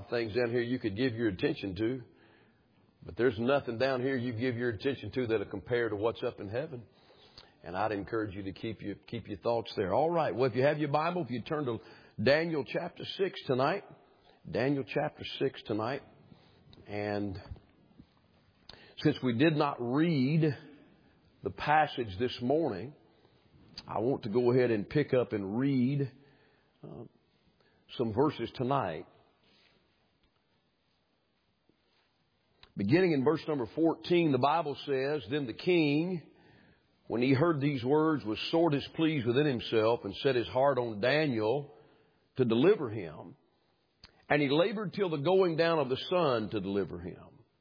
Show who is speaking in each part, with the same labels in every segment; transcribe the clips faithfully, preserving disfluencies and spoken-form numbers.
Speaker 1: of things down here you could give your attention to. But there's nothing down here you give your attention to that'll compare to what's up in heaven. And I'd encourage you to keep your, keep your thoughts there. All right. Well, if you have your Bible, if you turn to Daniel chapter six tonight. Daniel chapter six tonight. And since we did not read the passage this morning, I want to go ahead and pick up and read uh, some verses tonight. Beginning in verse number fourteen, the Bible says, "Then the king, when he heard these words, was sore displeased within himself and set his heart on Daniel to deliver him. And he labored till the going down of the sun to deliver him.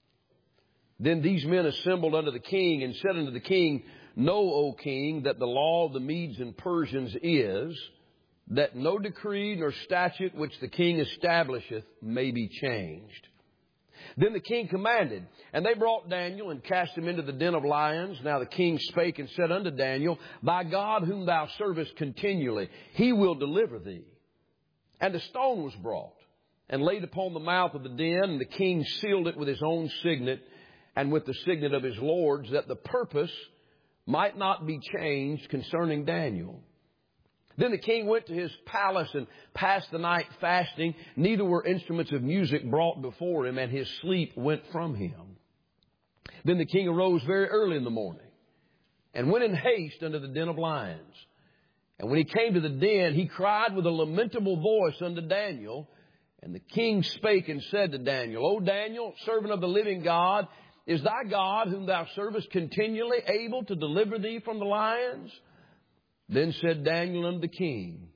Speaker 1: Then these men assembled unto the king and said unto the king, Know, O king, that the law of the Medes and Persians is that no decree nor statute which the king establisheth may be changed. Then the king commanded, and they brought Daniel and cast him into the den of lions. Now the king spake and said unto Daniel, By God whom thou servest continually, he will deliver thee. And a stone was brought and laid upon the mouth of the den, and the king sealed it with his own signet and with the signet of his lords, that the purpose might not be changed concerning Daniel. Then the king went to his palace and passed the night fasting. Neither were instruments of music brought before him, and his sleep went from him. Then the king arose very early in the morning and went in haste unto the den of lions. And when he came to the den, he cried with a lamentable voice unto Daniel. And the king spake and said to Daniel, O Daniel, servant of the living God, is thy God whom thou servest continually able to deliver thee from the lions? Then said Daniel unto the king,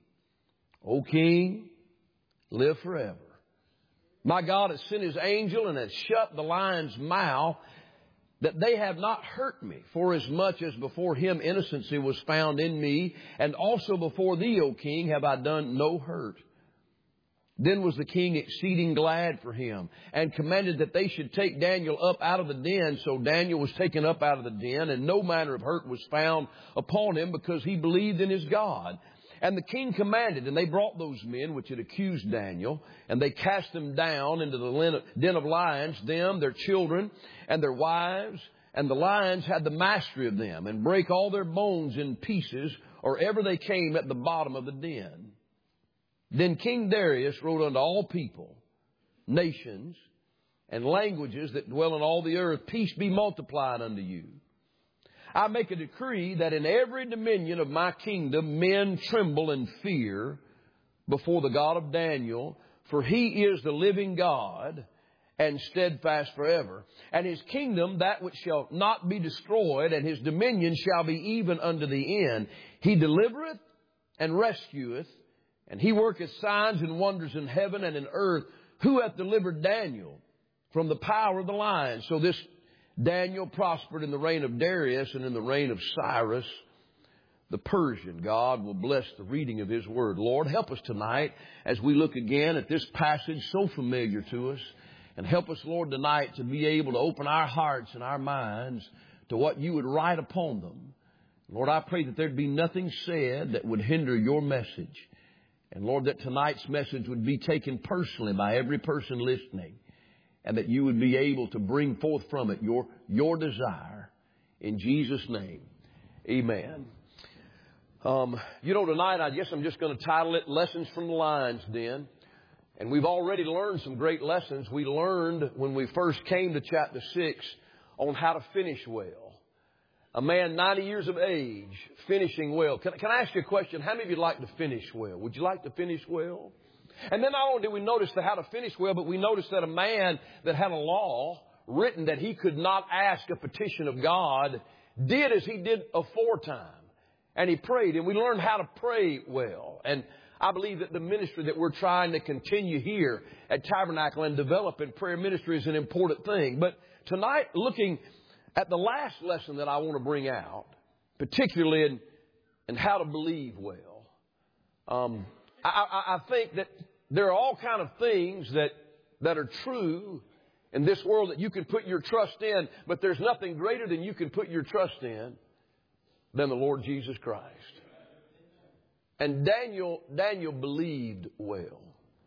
Speaker 1: O king, live forever. My God hath sent his angel and hath shut the lion's mouth, that they have not hurt me, forasmuch as before him innocency was found in me, and also before thee, O king, have I done no hurt. Then was the king exceeding glad for him, and commanded that they should take Daniel up out of the den. So Daniel was taken up out of the den, and no manner of hurt was found upon him, because he believed in his God. And the king commanded, and they brought those men which had accused Daniel, and they cast them down into the den of lions, them, their children, and their wives. And the lions had the mastery of them, and brake all their bones in pieces, or ever they came at the bottom of the den. Then King Darius wrote unto all people, nations, and languages that dwell in all the earth, Peace be multiplied unto you. I make a decree that in every dominion of my kingdom men tremble and fear before the God of Daniel, for he is the living God and steadfast forever. And his kingdom that which shall not be destroyed, and his dominion shall be even unto the end. He delivereth and rescueth, and he worketh signs and wonders in heaven and in earth. Who hath delivered Daniel from the power of the lions? So this Daniel prospered in the reign of Darius and in the reign of Cyrus the Persian. God will bless the reading of his word. Lord, help us tonight as we look again at this passage so familiar to us. And help us, Lord, tonight to be able to open our hearts and our minds to what you would write upon them. Lord, I pray that there'd be nothing said that would hinder your message. And Lord, that tonight's message would be taken personally by every person listening, and that you would be able to bring forth from it your, your desire. In Jesus' name, amen. Um, you know, tonight I guess I'm just going to title it Lessons from the Lion's Den. And we've already learned some great lessons. We learned when we first came to chapter six on how to finish well. A man ninety years of age, finishing well. Can, can I ask you a question? How many of you like to finish well? Would you like to finish well? And then not only did we notice the how to finish well, but we noticed that a man that had a law written that he could not ask a petition of God did as he did aforetime. And he prayed, and we learned how to pray well. And I believe that the ministry that we're trying to continue here at Tabernacle and develop in prayer ministry is an important thing. But tonight, looking at the last lesson that I want to bring out, particularly in, in how to believe well, um, I, I, I think that there are all kind of things that, that are true in this world that you can put your trust in, but there's nothing greater than you can put your trust in than the Lord Jesus Christ. And Daniel, Daniel believed well.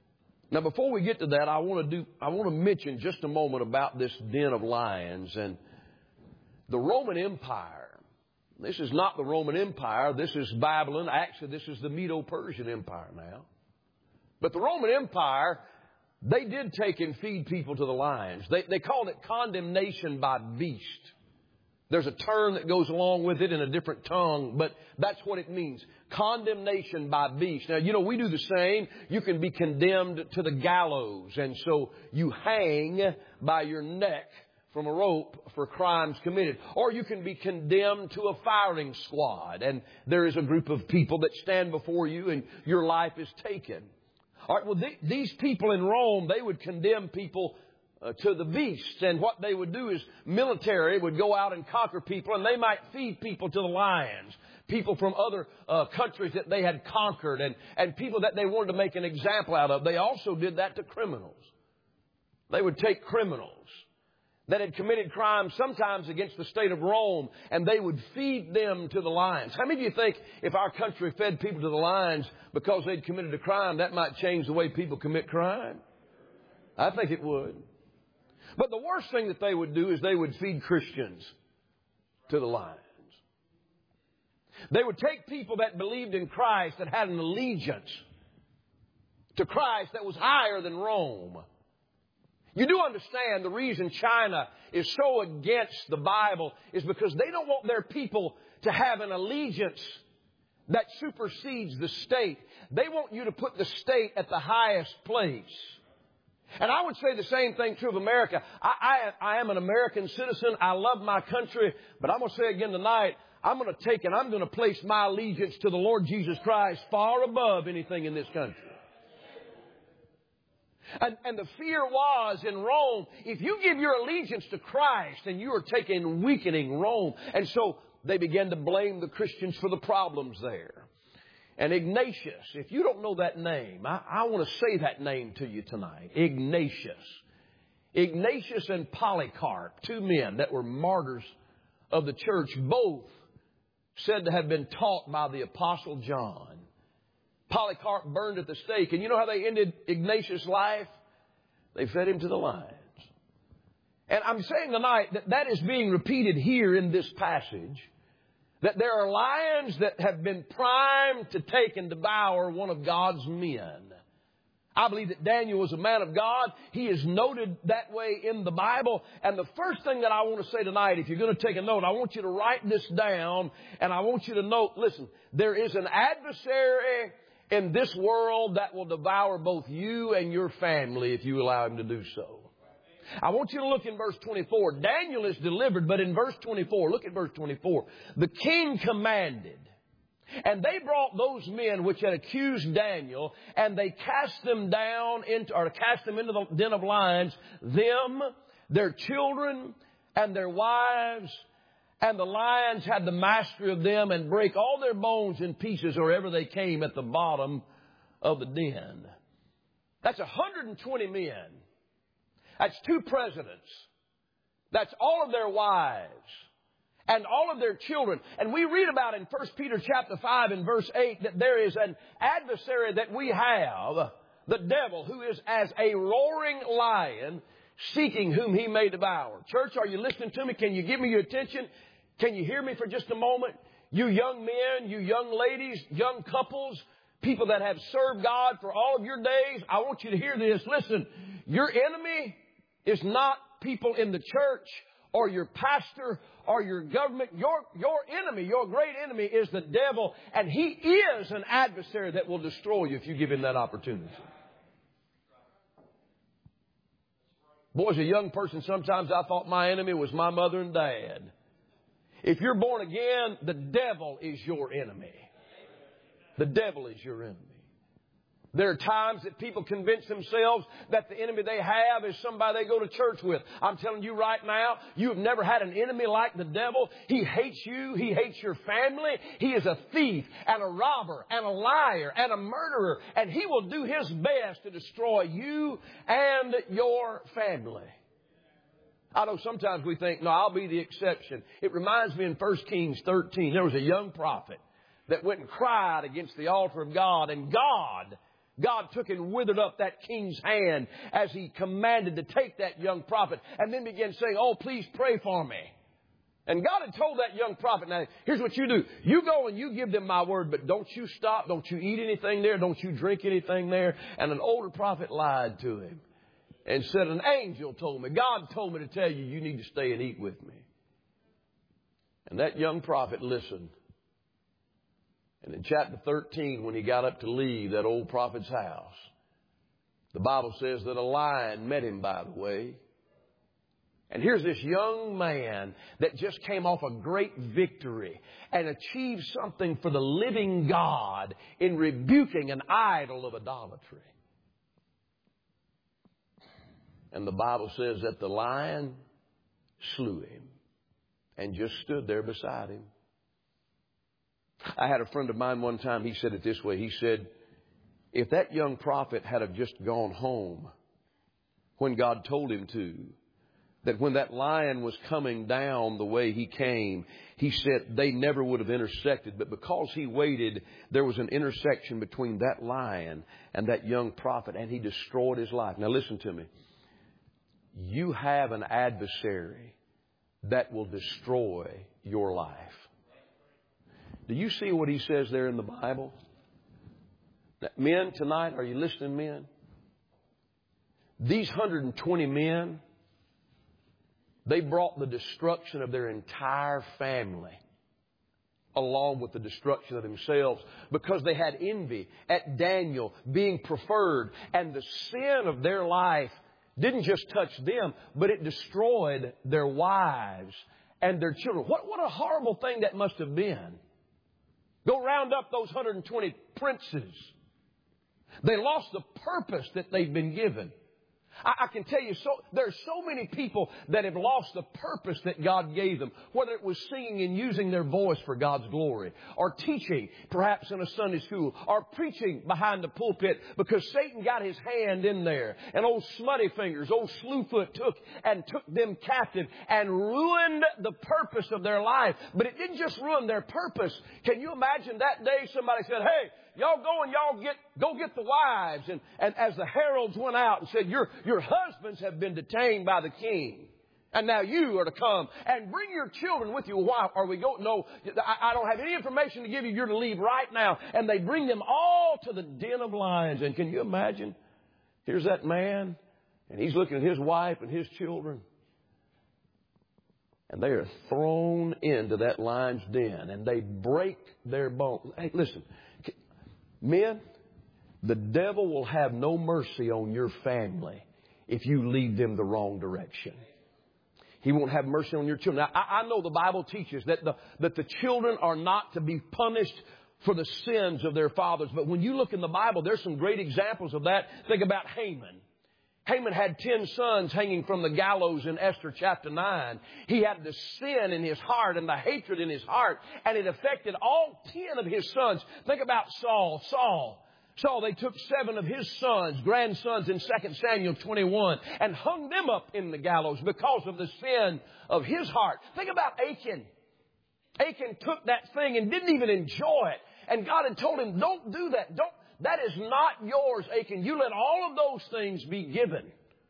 Speaker 1: Now, before we get to that, I want to do, I want to mention just a moment about this den of lions and the Roman Empire. This is not the Roman Empire. This is Babylon. Actually, this is the Medo-Persian Empire now. But the Roman Empire, they did take and feed people to the lions. They, they called it condemnation by beast. There's a term that goes along with it in a different tongue, but that's what it means. Condemnation by beast. Now, you know, we do the same. You can be condemned to the gallows, and so you hang by your neck from a rope for crimes committed. Or you can be condemned to a firing squad, and there is a group of people that stand before you, and your life is taken. All right, well, th- these people in Rome, they would condemn people Uh, to the beasts. And what they would do is military would go out and conquer people, and they might feed people to the lions. People from other uh, countries that they had conquered, and, and people that they wanted to make an example out of. They also did that to criminals. They would take criminals that had committed crimes sometimes against the state of Rome, and they would feed them to the lions. How many of you think if our country fed people to the lions because they'd committed a crime, that might change the way people commit crime? I think it would. But the worst thing that they would do is they would feed Christians to the lions. They would take people that believed in Christ, that had an allegiance to Christ that was higher than Rome. You do understand the reason China is so against the Bible is because they don't want their people to have an allegiance that supersedes the state. They want you to put the state at the highest place. And I would say the same thing true of America. I, I, I am an American citizen. I love my country. But I'm going to say again tonight, I'm going to take and I'm going to place my allegiance to the Lord Jesus Christ far above anything in this country. And, and the fear was in Rome, if you give your allegiance to Christ, then you are taking weakening Rome. And so they began to blame the Christians for the problems there. And Ignatius, if you don't know that name, I, I want to say that name to you tonight. Ignatius. Ignatius and Polycarp, two men that were martyrs of the church, both said to have been taught by the Apostle John. Polycarp burned at the stake. And you know how they ended Ignatius' life? They fed him to the lions. And I'm saying tonight that that is being repeated here in this passage. That there are lions that have been primed to take and devour one of God's men. I believe that Daniel was a man of God. He is noted that way in the Bible. And the first thing that I want to say tonight, if you're going to take a note, I want you to write this down. And I want you to note, listen, there is an adversary in this world that will devour both you and your family if you allow him to do so. I want you to look in verse twenty-four. Daniel is delivered, but in verse twenty-four, look at verse twenty-four. The king commanded, and they brought those men which had accused Daniel, and they cast them down into, or cast them into the den of lions, them, their children, and their wives, and the lions had the mastery of them, and brake all their bones in pieces wherever they came at the bottom of the den. That's one hundred twenty men. That's two presidents. That's all of their wives and all of their children. And we read about in First Peter chapter five and verse eight that there is an adversary that we have, the devil, who is as a roaring lion seeking whom he may devour. Church, are you listening to me? Can you give me your attention? Can you hear me for just a moment? You young men, you young ladies, young couples, people that have served God for all of your days, I want you to hear this. Listen, your enemy is not people in the church or your pastor or your government. Your, your enemy, your great enemy is the devil. And he is an adversary that will destroy you if you give him that opportunity. Boy, as a young person, sometimes I thought my enemy was my mother and dad. If you're born again, the devil is your enemy. The devil is your enemy. There are times that people convince themselves that the enemy they have is somebody they go to church with. I'm telling you right now, you have never had an enemy like the devil. He hates you. He hates your family. He is a thief and a robber and a liar and a murderer. And he will do his best to destroy you and your family. I know sometimes we think, no, I'll be the exception. It reminds me in First Kings thirteen, there was a young prophet that went and cried against the altar of God, and God God took and withered up that king's hand as he commanded to take that young prophet and then began saying, oh, please pray for me. And God had told that young prophet, now, here's what you do. You go and you give them my word, but don't you stop. Don't you eat anything there. Don't you drink anything there. And an older prophet lied to him and said, an angel told me, God told me to tell you, you need to stay and eat with me. And that young prophet listened. And in chapter thirteen, when he got up to leave that old prophet's house, the Bible says that a lion met him by the way. And here's this young man that just came off a great victory and achieved something for the living God in rebuking an idol of idolatry. And the Bible says that the lion slew him and just stood there beside him. I had a friend of mine one time, he said it this way. He said, if that young prophet had have just gone home when God told him to, that when that lion was coming down the way he came, he said they never would have intersected. But because he waited, there was an intersection between that lion and that young prophet, and he destroyed his life. Now listen to me. You have an adversary that will destroy your life. Do you see what he says there in the Bible? Now, men, tonight, are you listening, men? These one hundred twenty men, they brought the destruction of their entire family along with the destruction of themselves because they had envy at Daniel being preferred. And the sin of their life didn't just touch them, but it destroyed their wives and their children. What, what a horrible thing that must have been. Go round up those one hundred twenty princes. They lost the purpose that they've been given. I, I can tell you, so there are so many people that have lost the purpose that God gave them, whether it was singing and using their voice for God's glory, or teaching, perhaps in a Sunday school, or preaching behind the pulpit, because Satan got his hand in there. And old Smutty Fingers, old Slewfoot took and took them captive and ruined the purpose of their life. But it didn't just ruin their purpose. Can you imagine that day somebody said, hey, y'all go and y'all get, go get the wives. And, and as the heralds went out and said, your, your husbands have been detained by the king. And now you are to come and bring your children with you. Why are we going? No, I, I don't have any information to give you. You're to leave right now. And they bring them all to the den of lions. And can you imagine? Here's that man, and he's looking at his wife and his children. And they are thrown into that lion's den, and they break their bones. Hey, listen. Men, the devil will have no mercy on your family if you lead them the wrong direction. He won't have mercy on your children. Now, I, I know the Bible teaches that the, that the children are not to be punished for the sins of their fathers. But when you look in the Bible, there's some great examples of that. Think about Haman. Haman had ten sons hanging from the gallows in Esther chapter nine. He had the sin in his heart and the hatred in his heart, and it affected all ten of his sons. Think about Saul. Saul. Saul, they took seven of his sons, grandsons in Second Samuel twenty-one, and hung them up in the gallows because of the sin of his heart. Think about Achan. Achan took that thing and didn't even enjoy it. And God had told him, don't do that. Don't. That is not yours, Achan. You let all of those things be given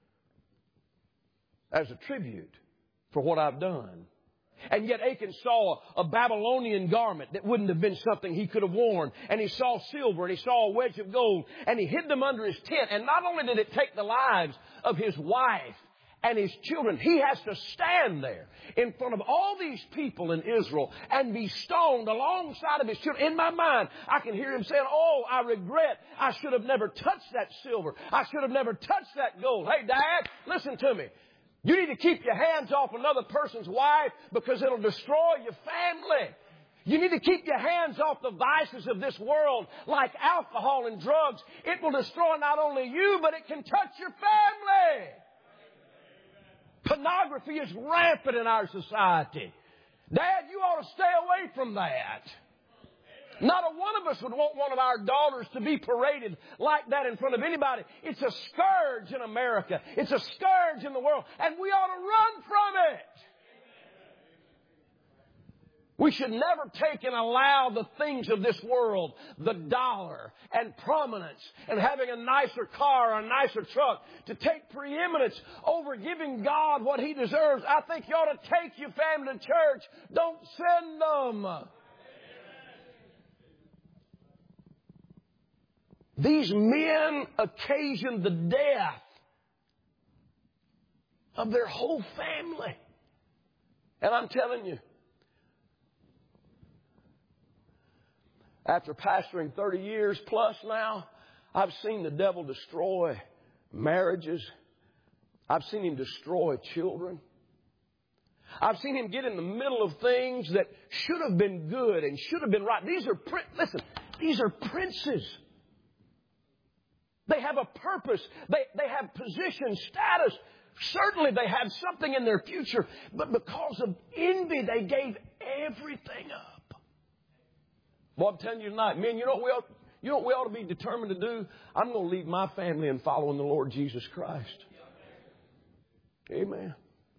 Speaker 1: as a tribute for what I've done. And yet Achan saw a Babylonian garment that wouldn't have been something he could have worn. And he saw silver and he saw a wedge of gold. And he hid them under his tent. And not only did it take the lives of his wife and his children, he has to stand there in front of all these people in Israel and be stoned alongside of his children. In my mind, I can hear him saying, oh, I regret. I should have never touched that silver. I should have never touched that gold. Hey, Dad, listen to me. You need to keep your hands off another person's wife because it'll destroy your family. You need to keep your hands off the vices of this world like alcohol and drugs. It will destroy not only you, but it can touch your family. Pornography is rampant in our society. Dad, you ought to stay away from that. Not a one of us would want one of our daughters to be paraded like that in front of anybody. It's a scourge in America. It's a scourge in the world. And we ought to run from it. We should never take and allow the things of this world, the dollar and prominence and having a nicer car or a nicer truck, to take preeminence over giving God what He deserves. I think you ought to take your family to church. Don't send them. These men occasioned the death of their whole family. And I'm telling you, after pastoring thirty years plus now, I've seen the devil destroy marriages. I've seen him destroy children. I've seen him get in the middle of things that should have been good and should have been right. These are, listen, these are princes. They have a purpose. They, they have position, status. Certainly they have something in their future. But because of envy, they gave everything up. Well, I'm telling you tonight, men, you know what we ought, you know what we ought to be determined to do? I'm going to leave my family and follow in the Lord Jesus Christ. Amen.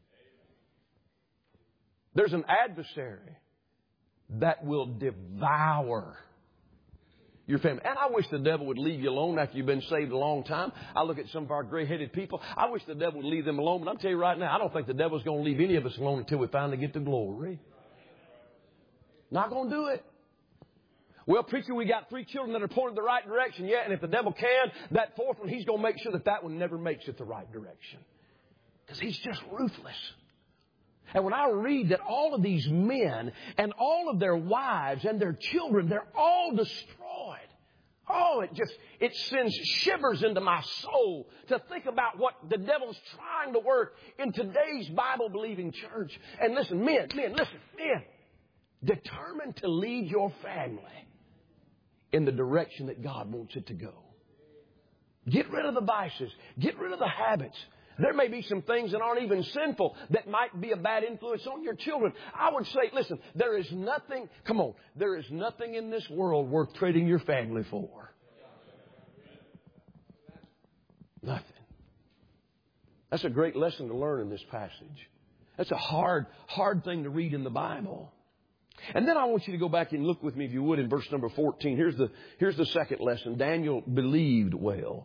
Speaker 1: There's an adversary that will devour your family. And I wish the devil would leave you alone after you've been saved a long time. I look at some of our gray-headed people. I wish the devil would leave them alone. But I'm telling you right now, I don't think the devil's going to leave any of us alone until we finally get to glory. Not going to do it. Well, preacher, we got three children that are pointed the right direction. Yeah, and if the devil can, that fourth one, he's going to make sure that that one never makes it the right direction. Because he's just ruthless. And when I read that all of these men and all of their wives and their children, they're all destroyed. Oh, it just, it sends shivers into my soul to think about what the devil's trying to work in today's Bible-believing church. And listen, men, men, listen, men, determined to lead your family in the direction that God wants it to go. Get rid of the vices. Get rid of the habits. There may be some things that aren't even sinful that might be a bad influence on your children. I would say, listen, there is nothing, come on, there is nothing in this world worth trading your family for. Nothing. That's a great lesson to learn in this passage. That's a hard, hard thing to read in the Bible. And then I want you to go back and look with me, if you would, in verse number fourteen. Here's the, here's the second lesson. Daniel believed well.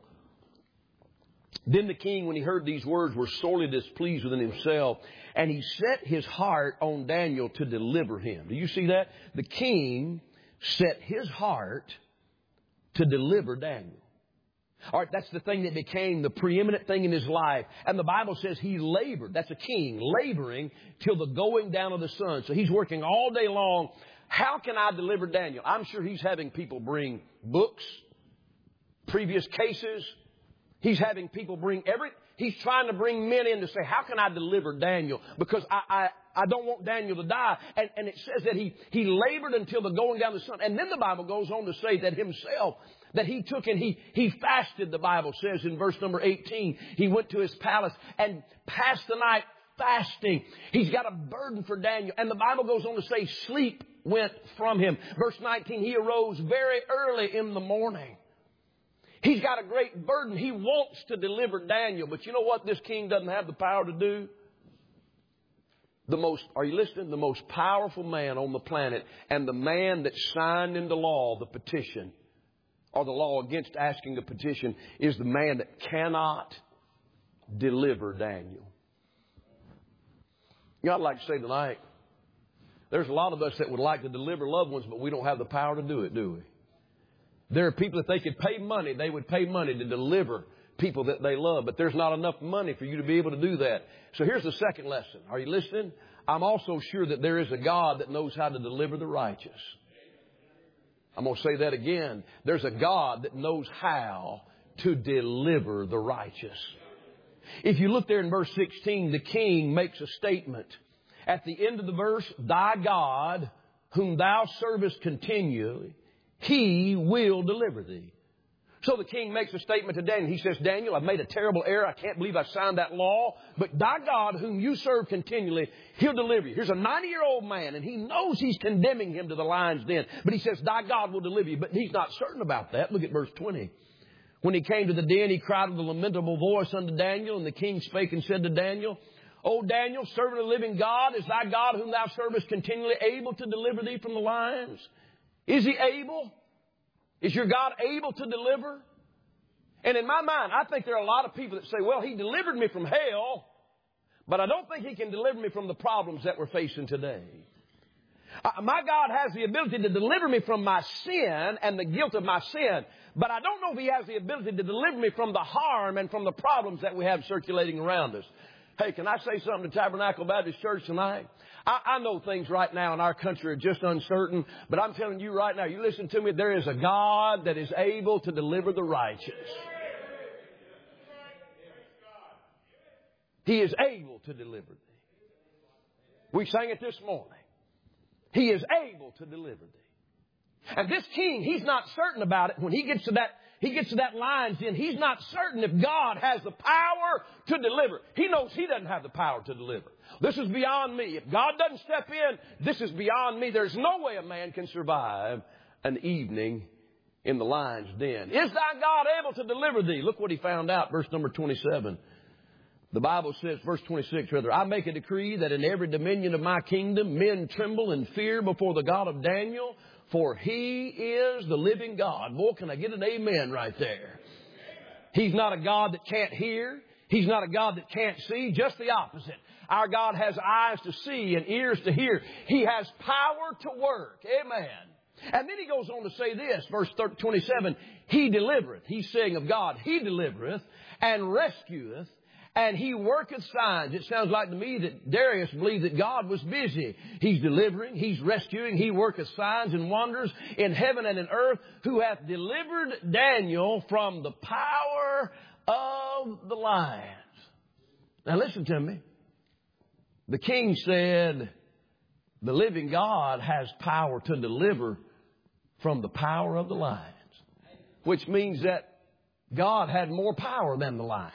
Speaker 1: Then the king, when he heard these words, was sorely displeased within himself, and he set his heart on Daniel to deliver him. Do you see that? The king set his heart to deliver Daniel. All right, that's the thing that became the preeminent thing in his life. And the Bible says he labored. That's a king, laboring till the going down of the sun. So he's working all day long. How can I deliver Daniel? I'm sure he's having people bring books, previous cases. He's having people bring every, he's trying to bring men in to say, how can I deliver Daniel? Because I, I, I don't want Daniel to die. And, and it says that he, he labored until the going down of the sun. And then the Bible goes on to say that himself, that he took and he, he fasted, the Bible says in verse number eighteen. He went to his palace and passed the night fasting. He's got a burden for Daniel. And the Bible goes on to say sleep went from him. Verse nineteen, he arose very early in the morning. He's got a great burden. He wants to deliver Daniel. But you know what this king doesn't have the power to do? The most, are you listening? The most powerful man on the planet and the man that signed into law the petition, or the law against asking a petition, is the man that cannot deliver Daniel. You know, I'd like to say tonight, there's a lot of us that would like to deliver loved ones, but we don't have the power to do it, do we? There are people, if they could pay money, they would pay money to deliver people that they love. But there's not enough money for you to be able to do that. So here's the second lesson. Are you listening? I'm also sure that there is a God that knows how to deliver the righteous. I'm going to say that again. There's a God that knows how to deliver the righteous. If you look there in verse sixteen, the king makes a statement. At the end of the verse, thy God, whom thou servest continually, He will deliver thee. So the king makes a statement to Daniel. He says, Daniel, I've made a terrible error. I can't believe I signed that law. But thy God, whom you serve continually, He'll deliver you. Here's a ninety-year-old man, and he knows he's condemning him to the lion's den. But he says, thy God will deliver you. But he's not certain about that. Look at verse twenty. When he came to the den, he cried with a lamentable voice unto Daniel. And the king spake and said to Daniel, O Daniel, servant of the living God, is thy God whom thou servest continually able to deliver thee from the lions? Is he able? Is your God able to deliver? And in my mind, I think there are a lot of people that say, well, he delivered me from hell, but I don't think he can deliver me from the problems that we're facing today. Uh, my God has the ability to deliver me from my sin and the guilt of my sin, but I don't know if he has the ability to deliver me from the harm and from the problems that we have circulating around us. Hey, can I say something to Tabernacle Baptist Church tonight? I, I know things right now in our country are just uncertain, but I'm telling you right now, you listen to me, there is a God that is able to deliver the righteous. He is able to deliver thee. We sang it this morning. He is able to deliver thee. And this king, he's not certain about it. When he gets to that, he gets to that lion's den, he's not certain if God has the power to deliver. He knows he doesn't have the power to deliver. This is beyond me. If God doesn't step in, this is beyond me. There's no way a man can survive an evening in the lion's den. Is thy God able to deliver thee? Look what he found out, verse number twenty-seven. The Bible says, verse twenty-six, rather, I make a decree that in every dominion of my kingdom men tremble and fear before the God of Daniel, for he is the living God. Boy, can I get an amen right there. He's not a God that can't hear. He's not a God that can't see. Just the opposite. Our God has eyes to see and ears to hear. He has power to work. Amen. And then he goes on to say this, verse twenty-seven, he delivereth. He's saying of God, he delivereth and rescueth. And he worketh signs. It sounds like to me that Darius believed that God was busy. He's delivering. He's rescuing. He worketh signs and wonders in heaven and in earth, who hath delivered Daniel from the power of the lions. Now listen to me. The king said, the living God has power to deliver from the power of the lions. Which means that God had more power than the lions.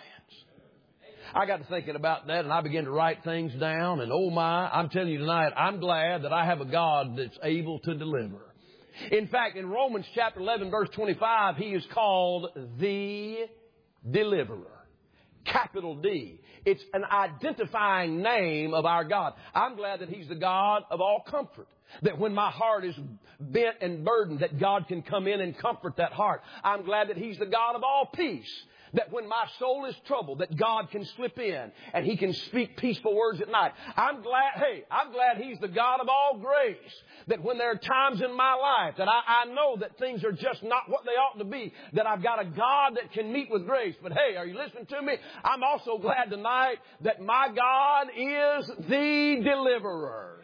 Speaker 1: I got to thinking about that, and I began to write things down. And oh my, I'm telling you tonight, I'm glad that I have a God that's able to deliver. In fact, in Romans chapter eleven, verse twenty-five, he is called the Deliverer. Capital D. It's an identifying name of our God. I'm glad that he's the God of all comfort. That when my heart is bent and burdened, that God can come in and comfort that heart. I'm glad that he's the God of all peace. That when my soul is troubled, that God can slip in and he can speak peaceful words at night. I'm glad, hey, I'm glad he's the God of all grace. That when there are times in my life that I, I know that things are just not what they ought to be, that I've got a God that can meet with grace. But hey, are you listening to me? I'm also glad tonight that my God is the deliverer.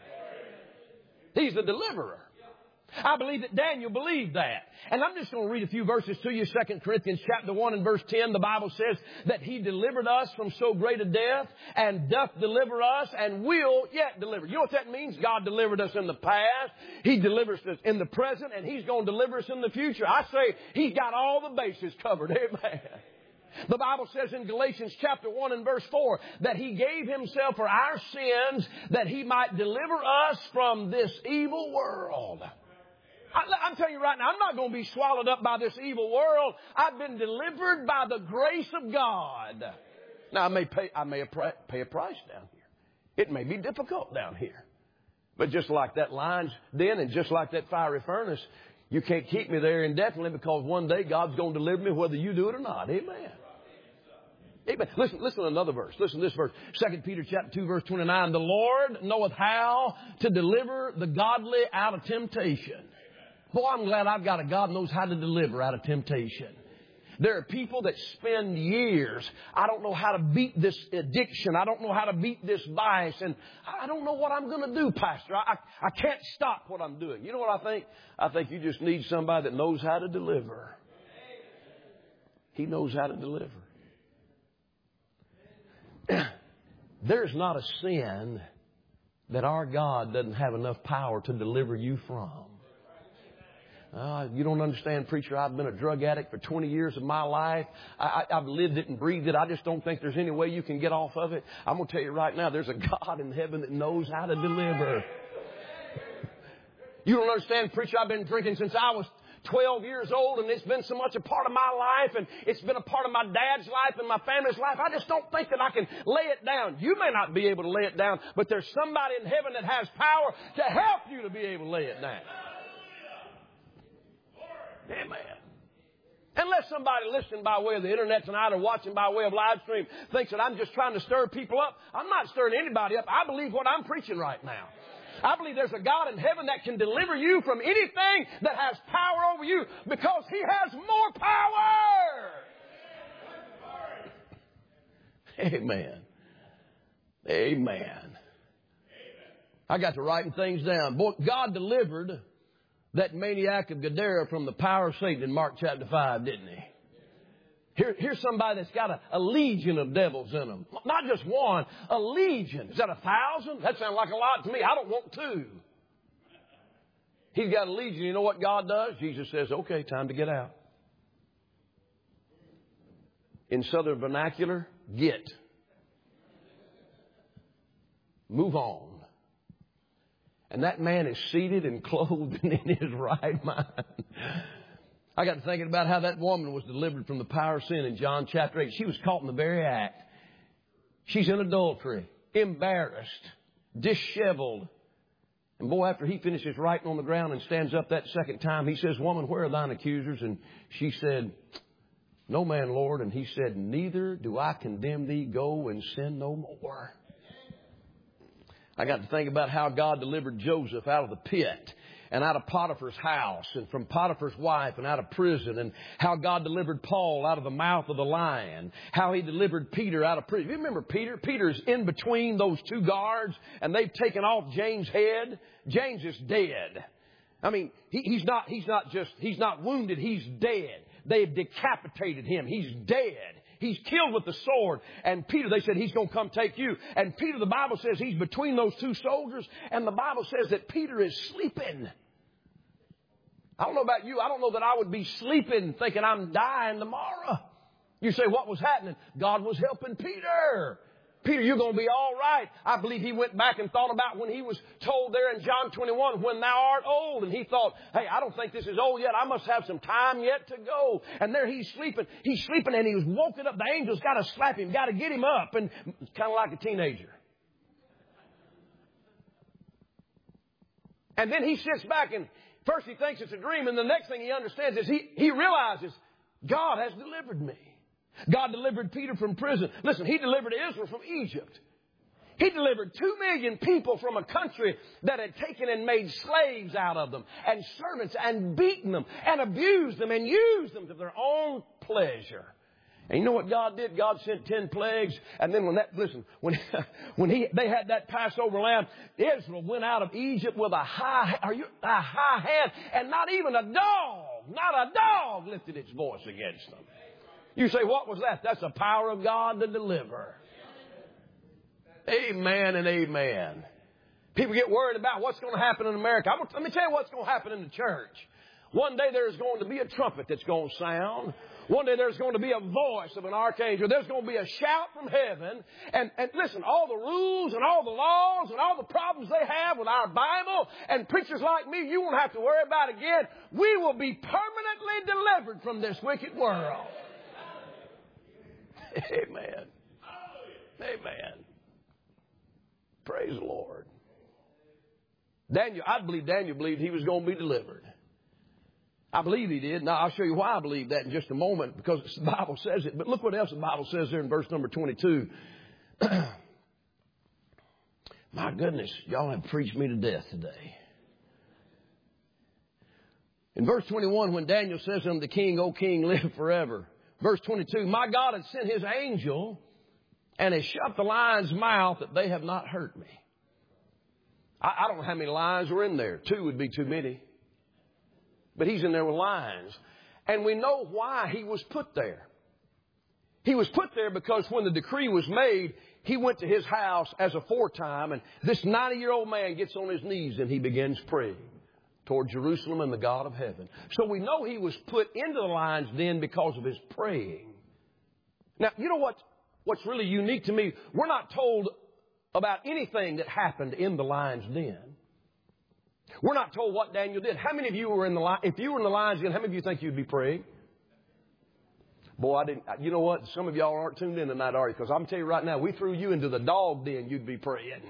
Speaker 1: He's the deliverer. I believe that Daniel believed that. And I'm just going to read a few verses to you. Second Corinthians chapter one and verse ten. The Bible says that he delivered us from so great a death and doth deliver us and will yet deliver. You know what that means? God delivered us in the past. He delivers us in the present, and he's going to deliver us in the future. I say he's got all the bases covered. Amen. The Bible says in Galatians chapter one and verse four that he gave himself for our sins that he might deliver us from this evil world. I'm telling you right now, I'm not going to be swallowed up by this evil world. I've been delivered by the grace of God. Now, I may pay, I may pay a price down here. It may be difficult down here. But just like that lion's den and just like that fiery furnace, you can't keep me there indefinitely, because one day God's going to deliver me whether you do it or not. Amen. Amen. Listen, listen to another verse. Listen to this verse. Second Peter chapter two, verse twenty-nine. The Lord knoweth how to deliver the godly out of temptation. Boy, I'm glad I've got a God who knows how to deliver out of temptation. There are people that spend years, I don't know how to beat this addiction. I don't know how to beat this vice. And I don't know what I'm going to do, Pastor. I, I, I can't stop what I'm doing. You know what I think? I think you just need somebody that knows how to deliver. He knows how to deliver. There's not a sin that our God doesn't have enough power to deliver you from. Uh, you don't understand, preacher. I've been a drug addict for twenty years of my life. I, I, I've lived it and breathed it. I just don't think there's any way you can get off of it. I'm going to tell you right now, there's a God in heaven that knows how to deliver. You don't understand, preacher. I've been drinking since I was twelve years old, and it's been so much a part of my life, and it's been a part of my dad's life and my family's life. I just don't think that I can lay it down. You may not be able to lay it down, but there's somebody in heaven that has power to help you to be able to lay it down. Amen. Unless somebody listening by way of the internet tonight or watching by way of live stream thinks that I'm just trying to stir people up, I'm not stirring anybody up. I believe what I'm preaching right now. I believe there's a God in heaven that can deliver you from anything that has power over you because He has more power. Amen. Amen. I got to writing things down. Boy, God delivered that maniac of Gadara from the power of Satan in Mark chapter five, didn't He? Here, here's somebody that's got a, a legion of devils in them. Not just one, a legion. Is that a thousand? That sounds like a lot to me. I don't want two. He's got a legion. You know what God does? Jesus says, okay, time to get out. In Southern vernacular, get. Move on. And that man is seated and clothed and in his right mind. I got to thinking about how that woman was delivered from the power of sin in John chapter eight. She was caught in the very act. She's in adultery, embarrassed, disheveled. And boy, after he finishes writing on the ground and stands up that second time, he says, woman, where are thine accusers? And she said, no man, Lord. And he said, neither do I condemn thee. Go and sin no more. I got to think about how God delivered Joseph out of the pit and out of Potiphar's house and from Potiphar's wife and out of prison, and how God delivered Paul out of the mouth of the lion, how He delivered Peter out of prison. You remember Peter? Peter's in between those two guards and they've taken off James' head. James is dead. I mean, he, he's not, he's not just, he's not wounded. He's dead. They've decapitated him. He's dead. He's killed with the sword. And Peter, they said, he's going to come take you. And Peter, the Bible says, he's between those two soldiers. And the Bible says that Peter is sleeping. I don't know about you. I don't know that I would be sleeping thinking I'm dying tomorrow. You say, what was happening? God was helping Peter. Peter, you're going to be all right. I believe he went back and thought about when he was told there in John twenty-one, when thou art old. And he thought, hey, I don't think this is old yet. I must have some time yet to go. And there he's sleeping. He's sleeping and he was woken up. The angels got to slap him, got to get him up. And it's kind of like a teenager. And then he sits back and first he thinks it's a dream. And the next thing he understands is he, he realizes God has delivered me. God delivered Peter from prison. Listen, He delivered Israel from Egypt. He delivered two million people from a country that had taken and made slaves out of them and servants and beaten them and abused them and used them to their own pleasure. And you know what God did? God sent ten plagues. And then when that, listen, when, when he, they had that Passover lamb, Israel went out of Egypt with a high, are you, a high hand, and not even a dog, not a dog lifted its voice against them. You say, what was that? That's the power of God to deliver. Amen and amen. People get worried about what's going to happen in America. I'm gonna, let me tell you what's going to happen in the church. One day there's going to be a trumpet that's going to sound. One day there's going to be a voice of an archangel. There's going to be a shout from heaven. And, and listen, all the rules and all the laws and all the problems they have with our Bible and preachers like me, you won't have to worry about again. We will be permanently delivered from this wicked world. Amen. Amen. Praise the Lord. Daniel, I believe Daniel believed he was going to be delivered. I believe he did. Now, I'll show you why I believe that in just a moment, because the Bible says it. But look what else the Bible says there in verse number twenty-two. My goodness, y'all have preached me to death today. In verse twenty-one, when Daniel says unto the king, O king, live forever. Verse twenty-two, my God had sent His angel and has shut the lion's mouth that they have not hurt me. I, I don't know how many lions were in there. Two would be too many. But He's in there with lions. And we know why He was put there. He was put there because when the decree was made, He went to His house as aforetime, and this ninety-year-old man gets on his knees and he begins praying toward Jerusalem and the God of heaven. So we know He was put into the lion's den because of His praying. Now, you know what, what's really unique to me? We're not told about anything that happened in the lion's den. We're not told what Daniel did. How many of you were in the lion? If you were in the lion's den, how many of you think you'd be praying? Boy, I didn't. You know what? Some of y'all aren't tuned in tonight, are you? Because I'm telling you right now, we threw you into the dog den, you'd be praying.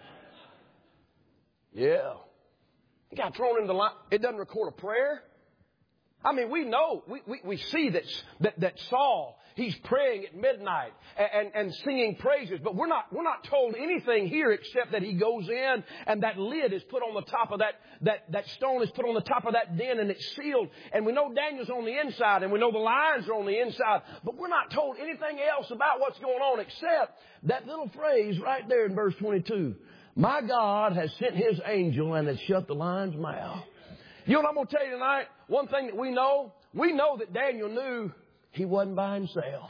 Speaker 1: Yeah. You got thrown into the lion. It doesn't record a prayer. I mean, we know, we, we, we see that, that, that Saul, he's praying at midnight and, and, and singing praises, but we're not, we're not told anything here except that he goes in and that lid is put on the top of that, that, that stone is put on the top of that den and it's sealed. And we know Daniel's on the inside and we know the lions are on the inside, but we're not told anything else about what's going on except that little phrase right there in verse twenty-two. My God has sent his angel and has shut the lion's mouth. You know what I'm going to tell you tonight? One thing that we know, we know that Daniel knew he wasn't by himself.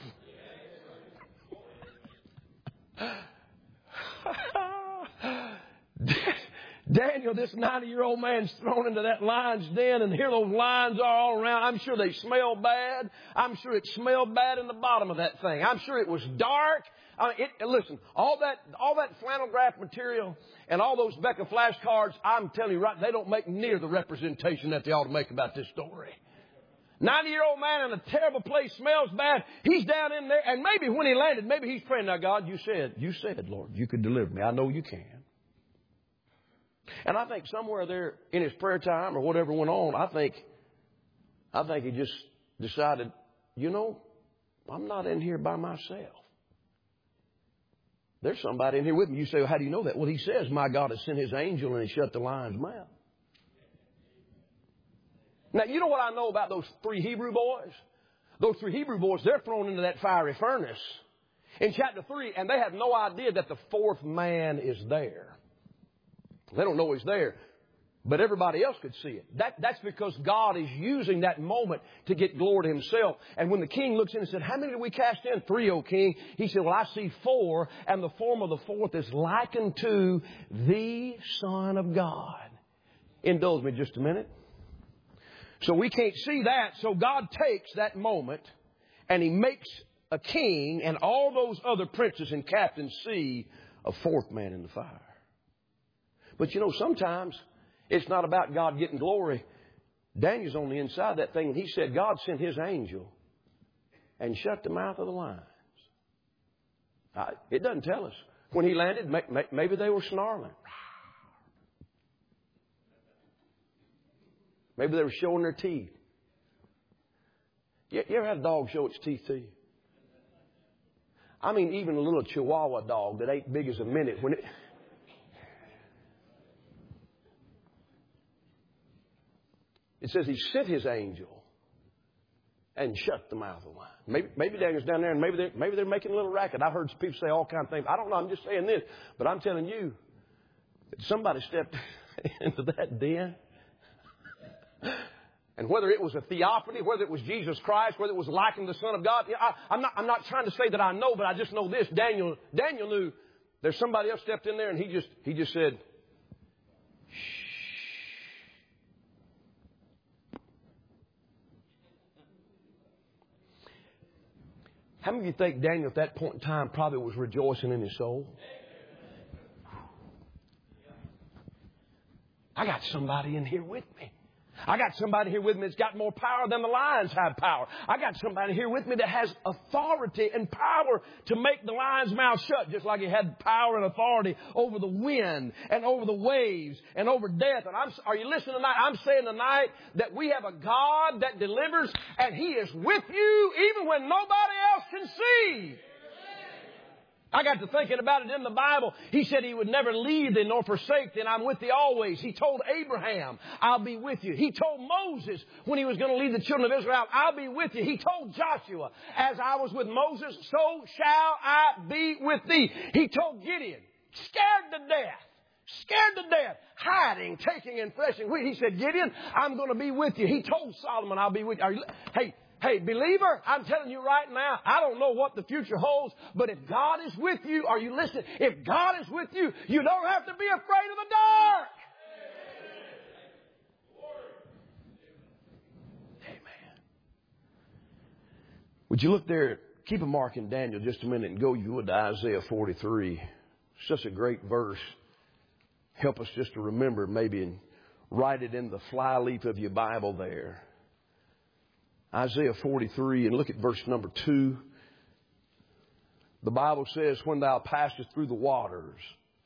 Speaker 1: Daniel, this ninety-year-old man's thrown into that lion's den, and here those lions are all around. I'm sure they smell bad. I'm sure it smelled bad in the bottom of that thing. I'm sure it was dark. I mean, it, listen, all that, all that flannel graph material and all those Becca flashcards, I'm telling you right, they don't make near the representation that they ought to make about this story. ninety-year-old man in a terrible place, smells bad. He's down in there, and maybe when he landed, maybe he's praying, now God, you said, you said, Lord, you could deliver me. I know you can. And I think somewhere there in his prayer time or whatever went on, I think, I think he just decided, you know, I'm not in here by myself. There's somebody in here with me. You say, well, how do you know that? Well, he says, my God has sent his angel and he shut the lion's mouth. Now, you know what I know about those three Hebrew boys? Those three Hebrew boys, they're thrown into that fiery furnace in chapter three, and they have no idea that the fourth man is there. They don't know he's there, but everybody else could see it. That, that's because God is using that moment to get glory to himself. And when the king looks in and said, how many did we cast in? Three, O king. He said, well, I see four, and the form of the fourth is likened to the Son of God. Indulge me just a minute. So we can't see that. So God takes that moment and he makes a king and all those other princes and captains see a fourth man in the fire. But you know, sometimes it's not about God getting glory. Daniel's on the inside of that thing, and he said God sent his angel and shut the mouth of the lions. Uh, it doesn't tell us. When he landed, may, may, maybe they were snarling. Maybe they were showing their teeth. You, you ever had a dog show its teeth to you? I mean, even a little Chihuahua dog that ain't big as a minute, when it... It says he sent his angel and shut the mouth of the lion. Maybe, maybe Daniel's down there and maybe they're, maybe they're making a little racket. I've heard people say all kinds of things. I don't know. I'm just saying this. But I'm telling you that somebody stepped into that den. And whether it was a theophany, whether it was Jesus Christ, whether it was likened to the Son of God, I, I'm not, I'm not trying to say that I know, but I just know this. Daniel, Daniel knew there's somebody else stepped in there and he just, he just said, shh. How many of you think Daniel at that point in time probably was rejoicing in his soul? I got somebody in here with me. I got somebody here with me that's got more power than the lions have power. I got somebody here with me that has authority and power to make the lion's mouth shut, just like he had power and authority over the wind and over the waves and over death. And I'm, are you listening tonight? I'm saying tonight that we have a God that delivers, and he is with you even when nobody else can see. I got to thinking about it in the Bible. He said he would never leave thee nor forsake thee, and I'm with thee always. He told Abraham, I'll be with you. He told Moses when he was going to lead the children of Israel out, I'll be with you. He told Joshua, as I was with Moses, so shall I be with thee. He told Gideon, scared to death, scared to death, hiding, taking and threshing wheat. He said, Gideon, I'm going to be with you. He told Solomon, I'll be with you. Are you hey, Hey, believer, I'm telling you right now, I don't know what the future holds, but if God is with you, are you listening? If God is with you, you don't have to be afraid of the dark. Amen. Would you look there, keep a mark in Daniel just a minute and go you would to Isaiah forty-three. It's such a great verse. Help us just to remember maybe and write it in the flyleaf of your Bible there. Isaiah forty-three, and look at verse number two. The Bible says, when thou passest through the waters,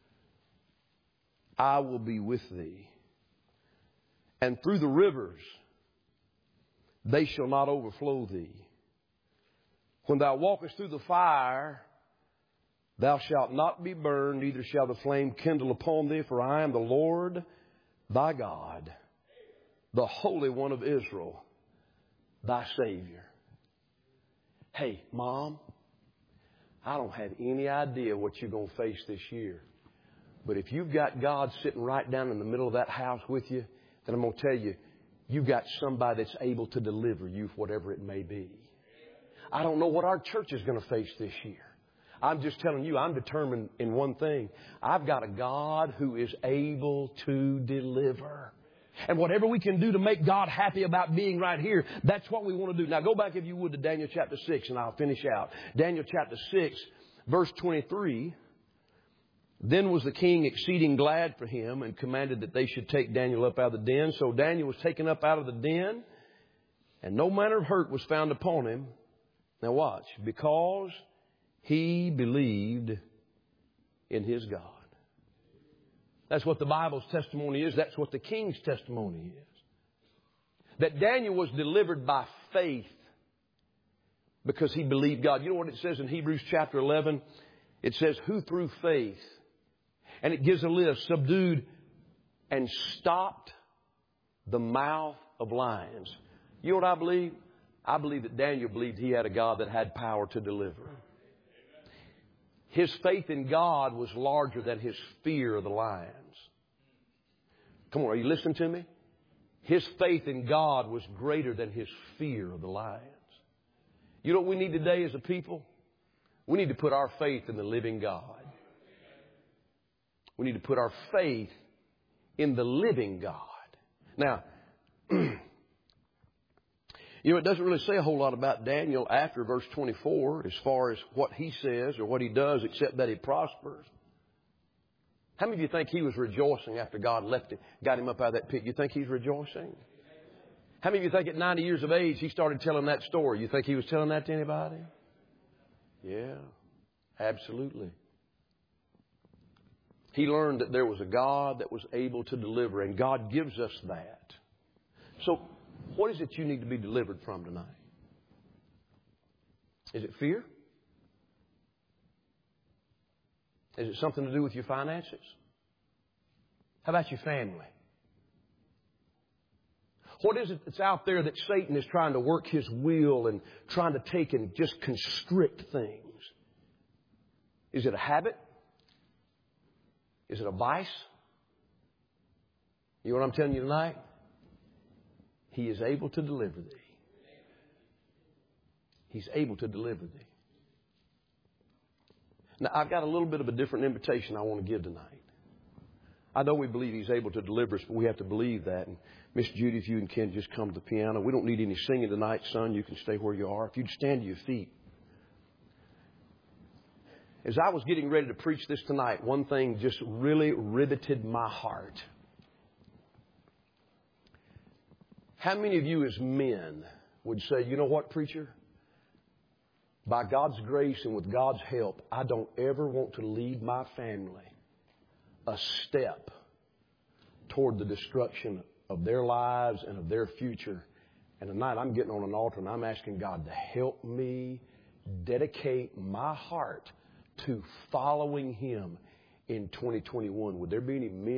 Speaker 1: I will be with thee. And through the rivers, they shall not overflow thee. When thou walkest through the fire, thou shalt not be burned, neither shall the flame kindle upon thee, for I am the Lord thy God, the Holy One of Israel, thy Savior. Hey, Mom, I don't have any idea what you're going to face this year. But if you've got God sitting right down in the middle of that house with you, then I'm going to tell you, you've got somebody that's able to deliver you, whatever it may be. I don't know what our church is going to face this year. I'm just telling you, I'm determined in one thing. I've got a God who is able to deliver. And whatever we can do to make God happy about being right here, that's what we want to do. Now go back, if you would, to Daniel chapter six, and I'll finish out. Daniel chapter six, verse twenty-three. Then was the king exceeding glad for him, and commanded that they should take Daniel up out of the den. So Daniel was taken up out of the den, and no manner of hurt was found upon him. Now watch, because he believed in his God. That's what the Bible's testimony is. That's what the king's testimony is. That Daniel was delivered by faith because he believed God. You know what it says in Hebrews chapter eleven? It says, who through faith, and it gives a list, subdued and stopped the mouth of lions. You know what I believe? I believe that Daniel believed he had a God that had power to deliver. His faith in God was larger than his fear of the lions. Come on, are you listening to me? His faith in God was greater than his fear of the lions. You know what we need today as a people? We need to put our faith in the living God. We need to put our faith in the living God. Now, you know, it doesn't really say a whole lot about Daniel after verse twenty-four as far as what he says or what he does, except that he prospers. How many of you think he was rejoicing after God left him, got him up out of that pit? You think he's rejoicing? How many of you think at ninety years of age he started telling that story? You think he was telling that to anybody? Yeah, absolutely. He learned that there was a God that was able to deliver, and God gives us that. So, what is it you need to be delivered from tonight? Is it fear? Is it something to do with your finances? How about your family? What is it that's out there that Satan is trying to work his will and trying to take and just constrict things? Is it a habit? Is it a vice? You know what I'm telling you tonight? He is able to deliver thee. He's able to deliver thee. Now, I've got a little bit of a different invitation I want to give tonight. I know we believe He's able to deliver us, but we have to believe that. And Miss Judy, if you and Ken just come to the piano. We don't need any singing tonight, son. You can stay where you are. If you'd stand to your feet. As I was getting ready to preach this tonight, one thing just really riveted my heart. How many of you as men would say, you know what, preacher? By God's grace and with God's help, I don't ever want to lead my family a step toward the destruction of their lives and of their future. And tonight I'm getting on an altar and I'm asking God to help me dedicate my heart to following Him in twenty twenty-one. Would there be any men?